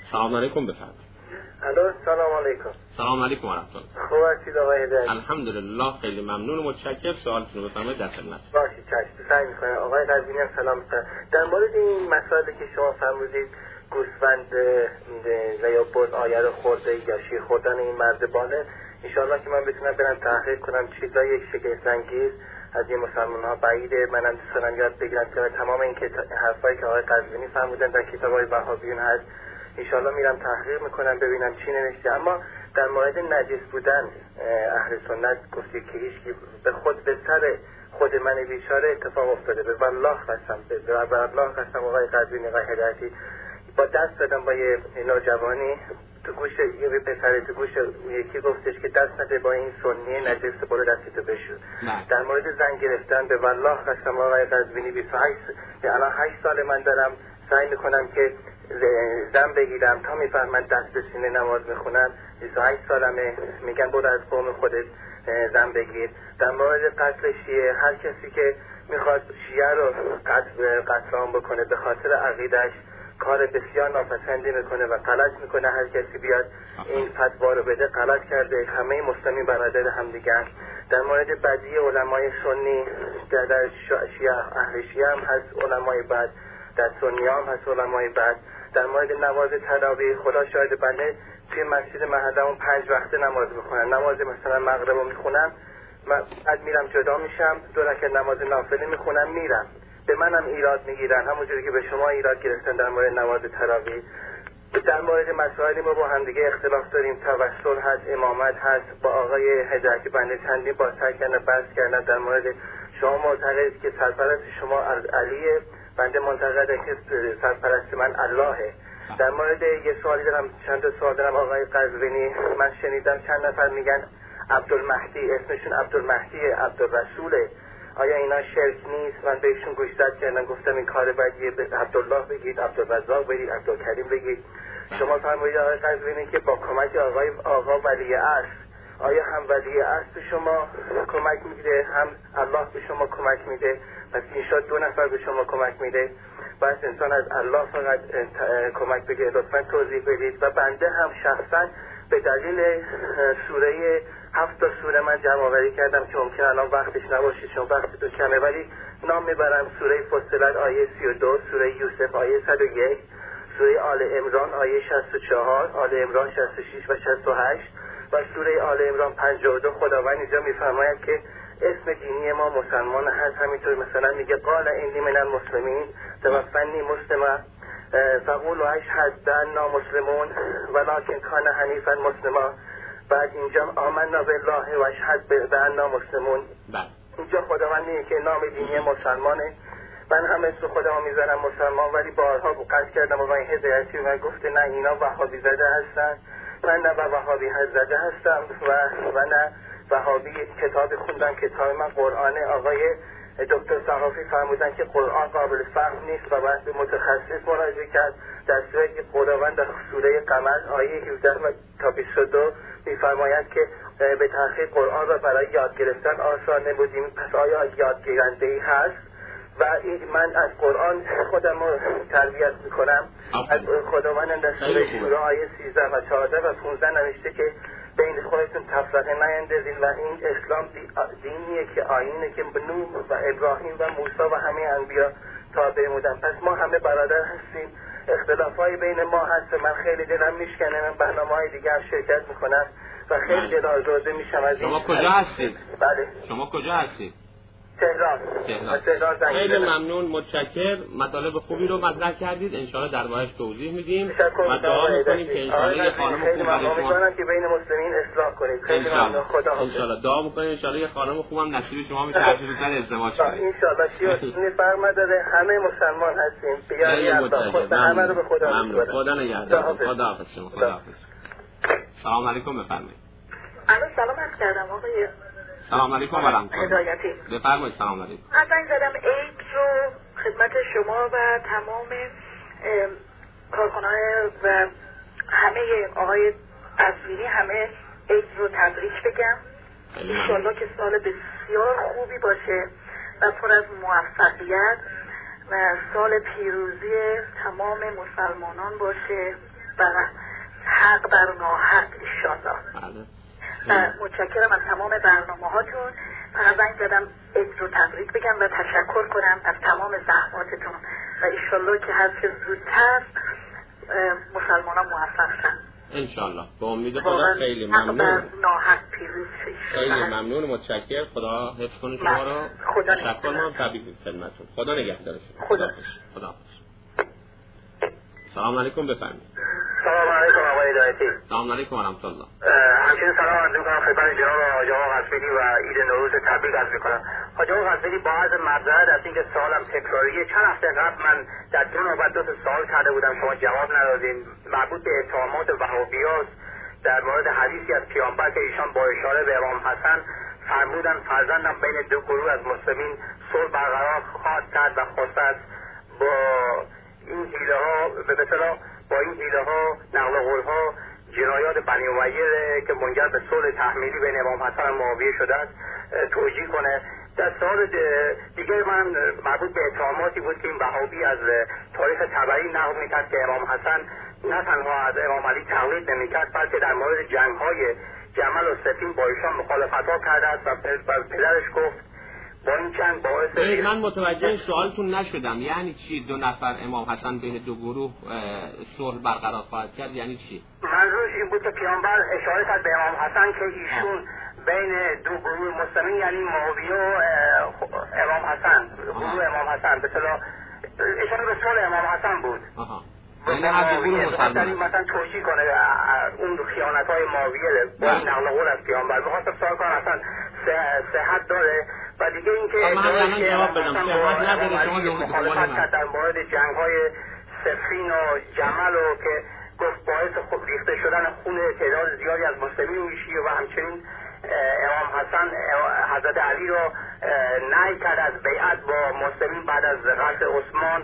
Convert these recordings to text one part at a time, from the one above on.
سلام علیکم بفرمایید. الو سلام علیکم. سلام علیکم و رحمت الله. خوب هستید آقای هدایتی؟ الحمدلله خیلی ممنون و متشکرم. سوالتون رو بفرمایید در خدمت. باشید چشم. سعی می‌کنم آقای قزوینی هم سلام می‌کنم. در مورد این مسائلی که شما فرمودید گوسفند و یا بز آیه رو خورده یا شیر خوردن این مردبانه، ان شاءالله که من بتونم برم تحقیق کنم چیزای شگفت‌انگیز از این مسلمان‌ها بعیده. منم دوست دارم یاد بگیرم که تمام این حرفایی که آقای قزوینی فرمودن در کتاب‌های وهابیون هست. ان شاءالله میرم تحقیق میکنم ببینم چی نوشته. اما در مورد نجس بودن اهل سنت گفته که هیچ به خود به سر خود من بیچاره اتفاق افتاده. به والله قسم، به والله قسم آقای قزوینی آقای هدایتی با دست دادم با یه نوجوانی تو گوش یه پسر تو گوش یکی گفتش که دست نده با این سنی نجس برو دستتو بشور. در مورد زن گرفتن به والله قسم آقای قزوینی 28 الان 8 سال من دارم سعی میکنم که زن بگیرم تا میفهمن دست به سینه نماز میخونم. 28 سالمه میگن برو از قوم خودت زن بگیر. در مورد قتل شیعه، هر کسی که میخواد شیعه رو قتل عام بکنه به خاطر عقیدش کار بسیار ناپسندی میکنه و غلط میکنه. هر کسی بیاد این فتوا رو بده غلط کرده. همه مسلمین برادر هم دیگه. در مورد بدی علمای سنی در شیعه اهل شیعه هم هست علمای بد، در سنی هم هست علمای بد. در مورد نماز تراویح خدا شاهد بنده توی مسجد محلمون 5 وقته نماز میخونن. نماز مثلا مغرب رو میخونم، بعد میرم جدا میشم 2 رکعت نماز نافله میخونم میرم. به منم ایراد میگیرن همونجوری که به شما ایراد گرفتن در مورد نماز تراویح. در مورد مسائلی ما با هم دیگه اختلاف داریم. توسل هست، امامت هست. با آقای هدایتی بنده چندین بار سعی کردن بحث کردن. در مورد شما معتقدید که سرپرست شما علیه، بنده معتقدم که سرپرست من اللهه. در مورد یه سوالی دارم، چند تا سوال دارم آقای قزوینی. من شنیدم چند نفر میگن عبدالمهدی، اسمشون عبدالمهدی عبدالرسوله. آیا اینا شرک نیست؟ من بهشون گوشزد کردم گفتم این کار بدیه، عبدالله بگید، عبدالرزاق بگید، عبدالکریم بگید. شما فرمودید آقای قزوینی که با کمک آقا ولی عصر، آیا هم ولی عصر به شما کمک میده هم الله به شما کمک میده؟ پس اینشا 2 نفر به شما کمک میده. بس انسان از الله فقط کمک بگیره. لطفا توضیح بدید. و بنده هم شخصا به دلیل سوره 7 سوره من جمع آوری کردم که ممکن الان وقتش نباشه چون وقت تو کمه، ولی نام میبرم. سوره فصلت آیه 32، سوره یوسف آیه 101، سوره آل عمران آیه 64، آل عمران 66 و 68 و سوره آل عمران 52. خداوند اینجا میفرماید که اسم دینی ما مسلمان هست. همینطور مثلا میگه قال انی من المسلمین توفنی مسلما فقولوا اشهد بأننا مسلمون ولکن کان حنیفا مسلما. بعد اینجا آمنا بالله و اشهد بأننا مسلمون. اینجا خداوند میگه که نام دینی مسلمانه. من هم اسم خودمو میذارم مسلمان، ولی بارها قصد کردم آقای هدایتی و گفته نه اینا وهابی زده هستن. من نه وهابی زده هستم و نه وهابی. کتاب خوندم، کتاب من قرآن. آقای دکتر صحافی فرمودن که قرآن قابل فهم نیست و باید به متخصص مراجعه کرد. در صورتی که خداوند در سوره قمر آیه 17 تا 22 میفرماید که به تحقیق قرآن را برای یاد گرفتن آسان نبودیم. پس آیا یادگیرنده‌ای هست؟ و من از قرآن خودم رو تربیت میکنم. از خداوند در سوره شورا آیه 13 و 14 و 15 نوشته که بین خودتون تفرقه نیندازید و این اسلام دینیه که آیینه که نوح و ابراهیم و موسی و همه انبیا تابع بودن. پس ما همه برادر هستیم. اختلافای بین ما هست. من خیلی دلم میشکنه. من برنامه‌های دیگه هم شرکت میکنم و خیلی دل آزرده میشم از این. شما کجا هستید؟ بله. شما کجا هستید؟ تهران. خیلی ممنون، متشکر. مطالب خوبی رو مطرح کردید. انشاءالله دربارش توضیح میدیم و دعا میکنیم که انشاءالله یه خانم خوب برای شما که بین مسلمین اصلاح کنید. خیلی ممنون. خدا حافظ. انشاءالله دعا میکنیم انشاءالله یه خانم خوبم نصیب شما میشه هر چیزی سر ازدواج کنید. انشاءالله چیزی فرما داره. همه مسلمان هستیم. بیایید خدا همه رو به خدا میسپارم. خدا نگهدار. خدا حافظ شما. خدا حافظ. سلام علیکم بفرمایید. سلام کردم آقای. سلام علیکم و رحمت الله. هدایتی. بفرمایید. سلام علیکم. من زدم عید رو خدمت شما و تمام کارکنان و همه آقای قزوینی همه عید رو تبریک بگم. انشالله که سال بسیار خوبی باشه و پر از موفقیت و سال پیروزی تمام مسلمانان باشه و حق بر ناحق انشالله. متشکرم از تمام برنامه هاتون. فقط زنگ زدم عید رو تبریک بگم و تشکر کنم از تمام زحماتتون و انشالله که هر چه زودتر مسلمان ها موفق شن انشالله. با امید خدا. خیلی ممنون. ناحق پیروز خیلی ممنون. متشکر. خدا حفظ کنه شما رو. تشکر ما تبریک خدمتتون. خدا نگهدارتون. خدا. سلام علیکم. بفرمایید. سلام علیکم آقای هدایتی. سلام علیکم و رحمت الله. همچنین سلام عرض می‌کنم خدمت جناب حاج آقا قصبی و عید نوروز تبریک عرض می‌کنم. حاج آقا قصبی با عرض معذرت از اینکه سوالم تکراریه. چند هفته قبل من در دو نوبت دو سوال کرده بودم، شما جواب ندادین، مربوط به اتهامات وهابیاست در مورد حدیثی از پیامبر که ایشان با اشاره به امام حسن فرمودن فرزندم بین دو گروه از مسلمین صلح برقرار خواهد کرد و خواست با این حیله ها به اصطلاح با این حیله ها نقل قول ها جنایات بنی امیه که منجر به صلح تحمیلی بین امام حسن و معاویه شده است توجیه کنه. در سال دیگه من مربوط به اتهاماتی بود که این وهابی از تاریخ تبری نقل میکرد که امام حسن نه تنها از امام علی تقلید نمیکرد بلکه در مورد جنگ‌های جمل و صفین با ایشان مخالفت‌ها کرده است و پدرش گفت با این جنگ باعث من متوجه سوالتون نشدم. یعنی چی دو نفر امام حسن بین دو گروه صلح برقرار خواهد کرد؟ یعنی چی؟ منظورش این بود که پیامبر اشاره کرد به امام حسن که ایشون بین دو گروه مسلمین یعنی معاویه و امام حسن گروه امام حسن به اصطلاح اشاره به صلح امام حسن بود. یعنی هر دو گروه مسلمان مثلا توجیه کنه اون خیانت‌های معاویه با این نقل قول از پیامبر. می‌خواستم سوال کنم اصلا صحت داره و دیگه اینکه من جواب بدم صحت نداره. شما مخالفت کرد در مورد جنگ‌های صفین و جمل و که گفت باعث خود ریخته شدن خون تعداد زیادی از مسلمین میشه و همچنین امام حسن حضرت علی رو نهی کرد از بیعت با مسلمین بعد از قتل عثمان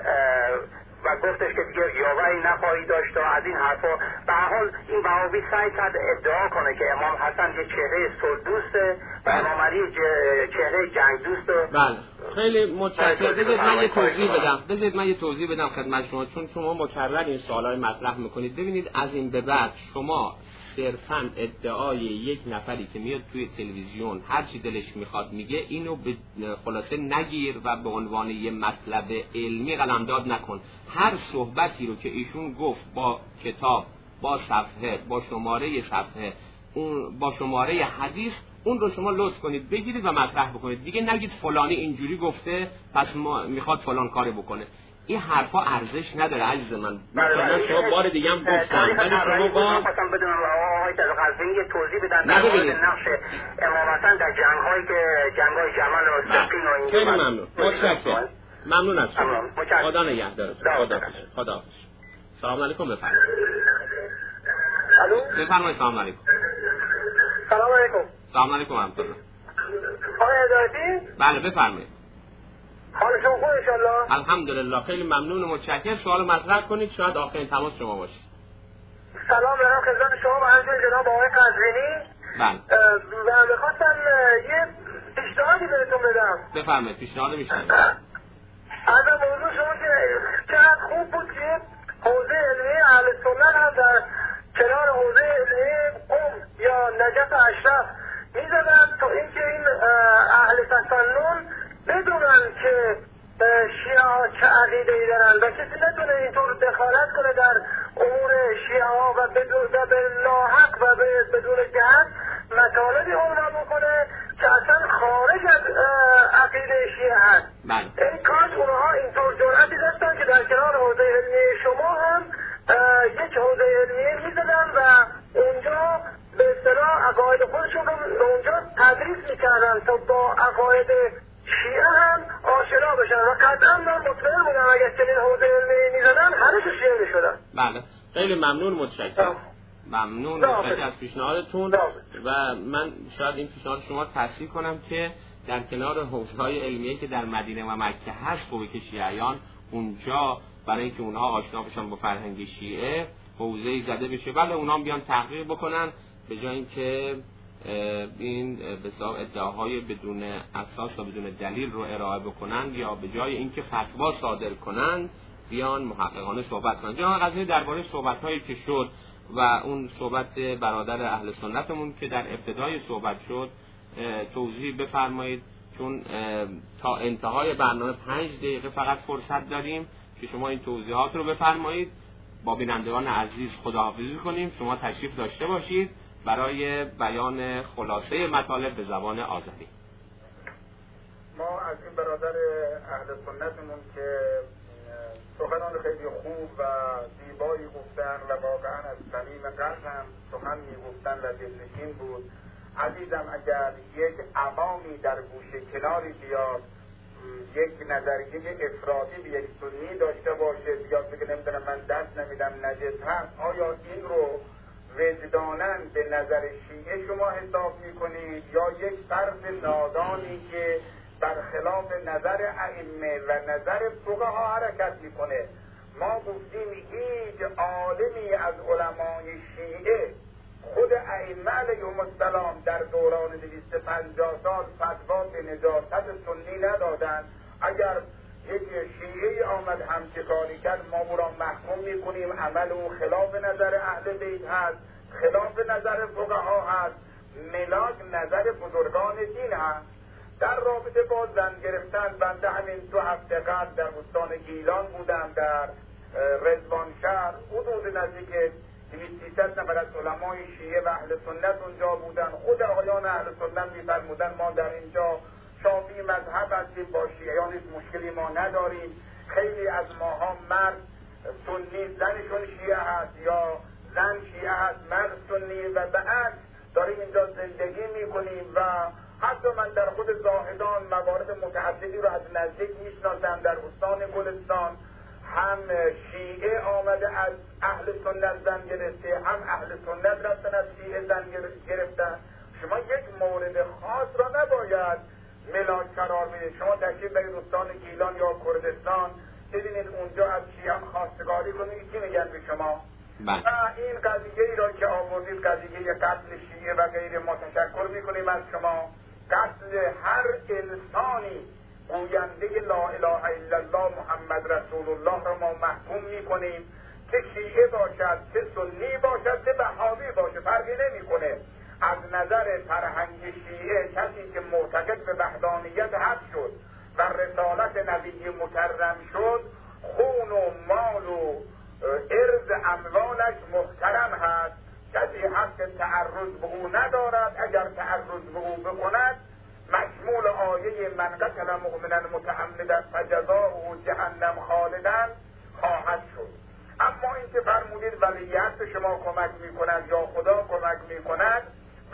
و گفتش که دیگه یاوه‌ای نخواهی داشت و از این حرفا. به هر حال این وهابی سعی کرد ادعا کنه که امام حسن یه چهره صلح دوسته و امام علی چهره جنگ دوسته. بله خیلی متشکرم. بذارید من یه توضیح بدم خدمت شما، چون شما مکرر این سوالای مطرح میکنید. ببینید از این به بعد شما صرفاً ادعای یک نفری که میاد توی تلویزیون هر چی دلش میخواد میگه اینو به خلاصه نگیر و به عنوان یه مطلب علمی قلمداد نکن. هر صحبتی رو که ایشون گفت با کتاب، با صفحه، با شماره صفحه، اون با شماره حدیث، اون رو شما لطف کنید بگیرید و مطرح بکنید. دیگه نگید فلانی اینجوری گفته پس ما میخواد فلان کاری بکنه. این حرفا ارزش نداره عزیز من. مثلا شما بار دیگه هم گفتم ولی شما با خواستم بدونم آقای قزوینی یه توضیح بدن در مورد نقش امام حسن در جنگ‌های جمل و صفین و این. خیلی ممنون. متشکرم. ممنون از شما. خدا نگهدارتون. خدا. سلام علیکم. بفرمایید. الو. بفرمایید. سلام علیکم. سلام علیکم. سلام علیکم ورحمت الله. آقای هدایتی؟ بله بفرمایید. حال شما خوبه ان شاءالله؟ الحمدلله. خیلی ممنون و متشکرم. سوال مطرح کنید شاید آخرین تماس شما باشه. سلام دارم خدمت شما و همچنین جناب آقای قزوینی. بله. و می‌خواستم یه پیشنهادی بهتون بدم. بفرمایید. پیشنهاد میشنوید. از موضوع شما که چقدر خوب بود که حوزه علمی اهل سنت هم در کنار حوزه علمی قم یا نجف اشرف می‌زدن تا اینکه این اهل تسنن بدونن که شیعه ها چه عقیده‌ای دارن و کسی نتونه اینطور دخالت کنه در امور شیعه ها و به ناحق و بدون جهت مطالبی عنوان بکنه که اصلا خارج از عقیده شیعه هست. این کاش اونها اینطور جرأتی داشتن که در کنار حوزه علمی شما هم یک حوزه علمی میزدن و اونجا به اصطلاح عقاید خودشون رو اونجا تدریس میکردن تا با عقاید شیعه هم آشنا بشن و قطعا من مطمئن بودم اگر چنین حوزه علمی میزدن همه شیعه میشدن. بله خیلی ممنون. متشکرم. ممنون از پیشنهادتون و من شاید این پیشنهاد شما تصحیح کنم که در کنار حوزه‌های علمیه که در مدینه و مکه هست خوبه که شیعیان اونجا برای اینکه اونها آشنا بشن با فرهنگ شیعه حوزه‌ای زده بشه. بله اونها بیان تحقیق بکنن به جای اینکه این به ادعاهای بدون اساس و بدون دلیل رو ارائه بکنن یا به جای اینکه فتوا صادر کنن بیان محققانه صحبت کنن. جناب قضایی درباره صحبت‌هایی که شد و اون صحبت برادر اهل سنتمون که در ابتدای صحبت شد توضیح بفرمایید، چون تا انتهای برنامه 5 دقیقه فقط فرصت داریم که شما این توضیحات رو بفرمایید. با بینندگان عزیز خداحافظی کنیم. شما تشریف داشته باشید برای بیان خلاصه مطالب به زبان آذری. ما از این برادر اهل سنتمون که سخنان خیلی خوب و زیبایی گفتن و واقعا از صمیم قلب هم سخن میگفتن و دلنشین بود. عزیزم اگر یک عوامی در گوشه کناری بیاد یک نظریه افراطی به یک سنی داشته باشه، بیاد بگه نمیدونم من دست نمیدم نجس هست، آیا این رو وجداناً به نظر شیعه شما حساب میکنید یا یک فرد نادانی که برخلاف نظر ائمه و نظر فقها حرکت میکنه؟ ما گفتیم هیچ عالمی از علمای شیعه خود ائمه علیهم السلام در دوران 250 سال فتوا به نجاست سنی ندادن. اگر یک شیعه آمد همچه کاری کرد ما او را محکوم میکنیم عمل او خلاف نظر اهل بیت هست، خلاف نظر فقها هست، ملاک نظر بزرگان دین هست. در رابطه با زن گرفتن بنده همین 2 هفته قبل در استان گیلان بودم، در رضوانشهر، حدود نزدیک 200-300 نفر از علمای شیعه و اهل سنت اونجا بودن. خود آقایان اهل سنت می‌فرمودن ما در اینجا شافعی مذهب هستیم، با شیعیان هیچ مشکلی ما نداریم. خیلی از ماها مرد سنی زنشون شیعه هست یا زن شیعه هست مرد سنی و بعد داریم اینجا زندگی میکنیم و حتی من در خود زاهدان موارد متعددی رو از نزدیک میشناسم. در استان گلستان هم شیعه آمده از اهل سنت زن گرفته، هم اهل سنت رفتن از شیعه زن گرفتن. شما یک مورد خاص را نباید ملاک قرار بدید. شما تشریف برید استان گیلان یا کردستان ببینید اونجا از شیعه خواستگاری کنید، چی میگن به شما؟ و این قضیه ای را که آوردید، قضیه قتل شیعه و غیره، ما تشکر میکنیم از شما. قتل هر انسانی گوینده لا اله الا الله محمد رسول الله را ما محکوم میکنیم، که شیعه باشد، که سنی باشد، که بهاوی باشد، فرقی نمیکنه. از نظر فرهنگ شیعه کسی که معتقد به وحدانیت حق شد و رسالت نبی مکرم شد، خون و مال و ارض اموالش محترم هست. کسی حق تعرض به او ندارد. اگر تعرض به او بکند مشمول آیه من قتل مؤمنا متعمدا فجزاؤه جهنم خالدا خواهد شد. اما این که فرمودید ولیعهد به شما کمک میکند یا خدا کمک میکند،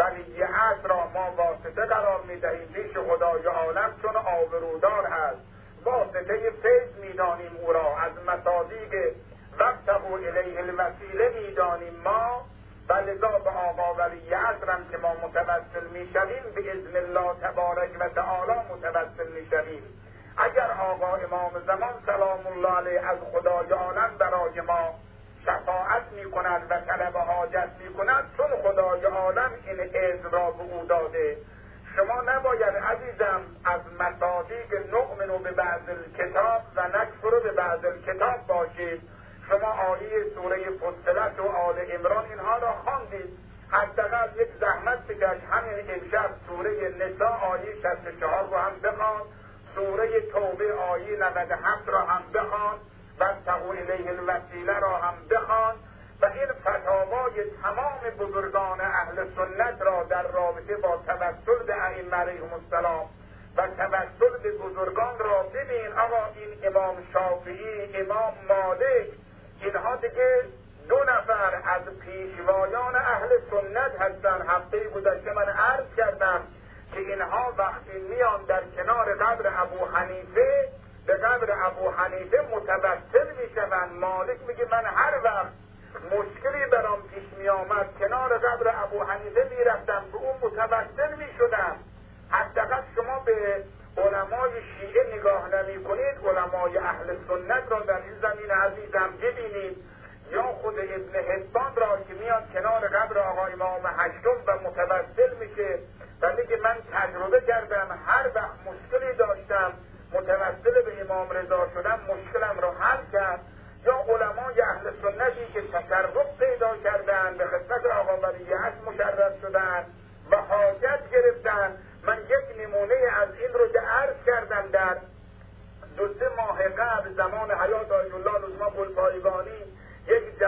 ولیعهد را ما واسطه قرار میدهیم پیش خدای عالم، چون آبرودار هست. واسطه فیض میدانیم او را، از مصادیق وابتغوا الیه الوسیله میدانیم ما، و لذا به آقا ولیعهد هم که ما متوسل میشویم به اذن الله تبارک و تعالی متوسل میشویم. اگر آقا امام زمان سلام الله علیه از خدای عالم برای ما شفاعت میکند و طلب حاجت میکند، چون خدای عالم این اذن را به او داده. شما نباید عزیزم از مصادیق نؤمن به بعض الکتاب و نکفر به بعض الکتاب باشید. شما آیه سوره فصلت و آل عمران اینها را خواندید، حداقل یک زحمت بکش همین امشب سوره نساء آیه 64 رو هم بخوان، سوره توبه آیه 97 را هم بخوان و وابتغوا الیه الوسیله را هم بخوان و این فتاوای تمام بزرگان اهل سنت را در رابطه با توسل به ائمه علیهم السلام و توسل به بزرگان را ببین. آقا این امام شافعی، امام مالک، اینها دیگه 2 نفر از پیشوایان اهل سنت هستن. هفته گذشته من عرض کردم که اینها وقتی میان در کنار قبر ابو حنیفه به قبر ابو حنیفه متوسل میشوند. مالک میگه من هر وقت مشکلی برام پیش میآمد کنار قبر ابو حنیفه میرفتم، به اون متوسل میشدم. حداقل شما به علمای شیعه نگاه نمی کنید، علمای اهل سنت را در این زمین عزیزم ببینید. یا خود ابن حبان را که میاد کنار قبر آقا امام هشتم و متوسل میشه و میگه من تجربه کردم هر وقت مشکلی داشتم متوسل به امام رضا شدم، مشکلم را حل کرد.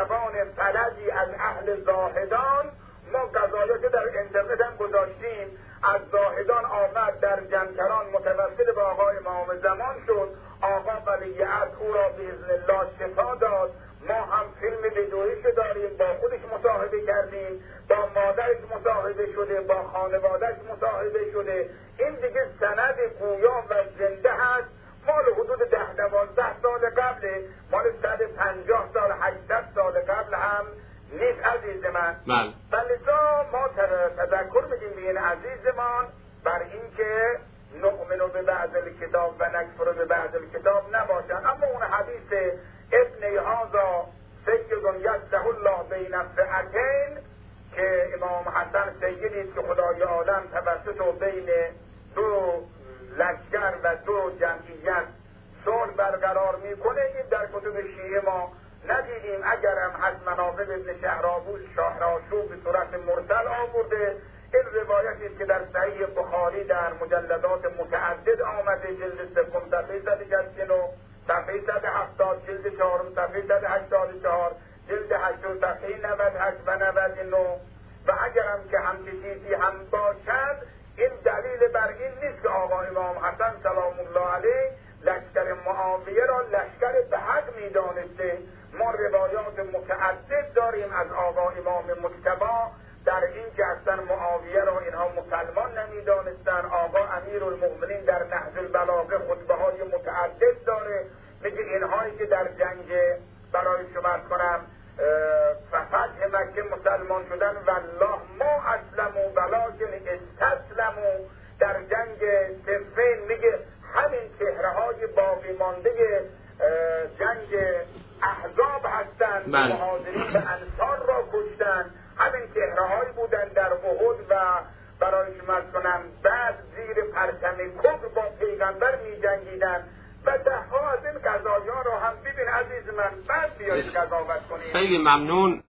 زبان فلجی از اهل زاهدان، ما قضایات در اینترنت هم گذاشتیم، از زاهدان آمد در جمکران متوسل به آقای امام زمان شد، آقا ولیعهد او را باذن الله شفا داد. ما هم فیلم ویدئویش داریم، با خودش مصاحبه کردیم، با مادرش مصاحبه شده، با خانوادهش مصاحبه شده. این دیگه سند گویا و زنده هست، مال حدود 10-12 سال قبله، مال 150 سال 800 سال قبل هم نیست عزیز من. بلکه ما تذکر میدیم به این عزیزمان بر این که نؤمن به بعض الکتاب و نکفر به بعض الکتاب نباشن. اما اون حدیث ابن هذا سید یصلح الله بین فئتین که امام حسن سیدی که خدای عالم توسط بین دو لشکر و دو جمعیت صلح برقرار میکنه، این در کتب شیعه ما ندیدیم. اگرم هست مناقب ابن شهرآشوب به صورت مرسل آورده. این روایتی است که در صحیح بخاری در مجلدات متعدد آمده، جلد 3 صفحه 169، صفحه 170، جلد 4 صفحه 184، جلد 8 صفحه 98 و 99. و اگرم که همچین چیزی هم باشد، این دلیل بر این نیست که آقا امام حسن سلام الله علیه لشکر معاویه را لشکر به حق میدانسته. ما روایات متعدد داریم از آقا امام مجتبی در این که اصلا معاویه را اینها مسلمان نمیدانستن. آقا امیرالمؤمنین در نهج البلاغه خطبه های متعدد داره، میگه اینهایی که در جنگ برای شما کنم فتح مکه مسلمان شدن والله ما اسلموا ولکن استسلموا، در جنگ صفین میگه همین چهره های باقی مانده جنگ احزاب هستند، مهاجرین و انصار را کشتن. همین چهره هایی بودن در احد و برای شما کنم بعد زیر پرچم کفر با پیغمبر می جنگیدن. و ده ها از این قضایا را هم ببین عزیز من، بعد بیایید قضاوت کنید. خیلی ممنون.